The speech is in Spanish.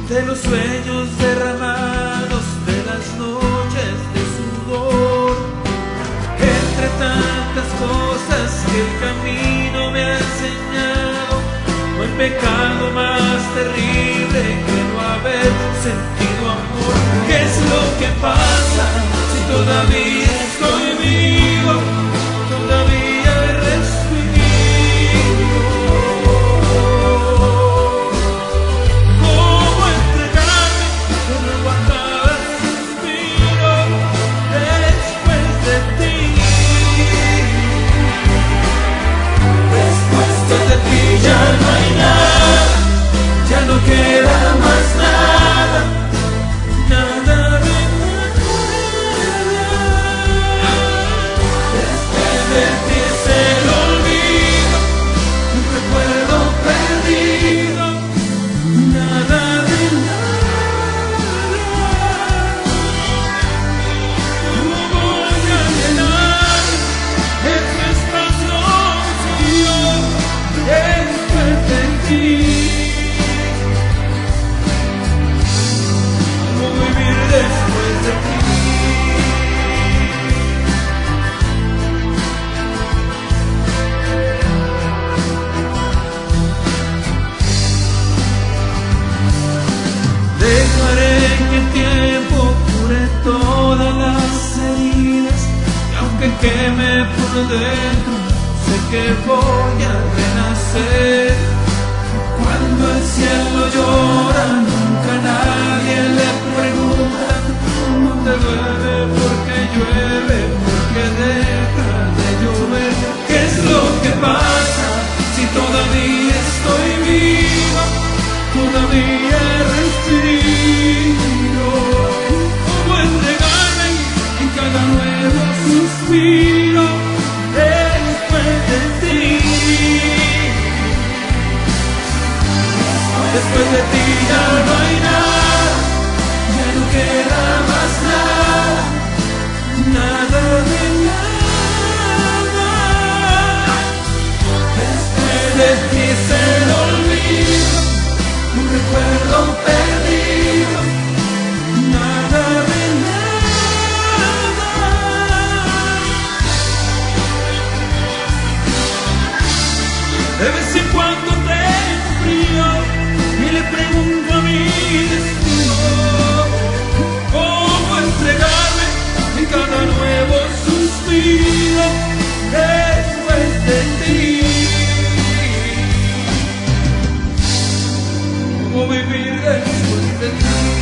de los sueños derramados, de las noches de sudor, entre tantas cosas que el camino me ha enseñado. No hay pecado más terrible que no haber sentido amor. ¿Qué es lo que pasa si todavía estoy vivo? Todavía respiro. ¿Cómo entregarme de nuevo a cada suspiro después de ti? Después de ti ya no hay nada, ya no queda más nada, nada de nada. Después de ti es el olvido, un recuerdo perdido, nada de nada. ¿Cómo voy a llenar este espacio vacío después de ti? ¿Cómo vivir después de ti? Dejaré que el tiempo cure todas las heridas, y aunque queme por dentro, sé que voy a renacer. Cuando el cielo llora, nunca nadie le pregunta dónde duele, porque llueve, porque deja de llover. ¿Qué es lo que pasa si todavía estoy vivo? Todavía respiro. ¿Cómo entregarme en cada nuevo suspiro después de ti? Después de ti ya no hay nada, ya no queda más nada, nada de nada. Después de ti es el olvido, un recuerdo perdido, nada de nada. De vez en cuando tengo frío y le pregunto a mi destino cómo entregarme en cada nuevo suspiro después de ti. ¿Cómo vivir después de ti?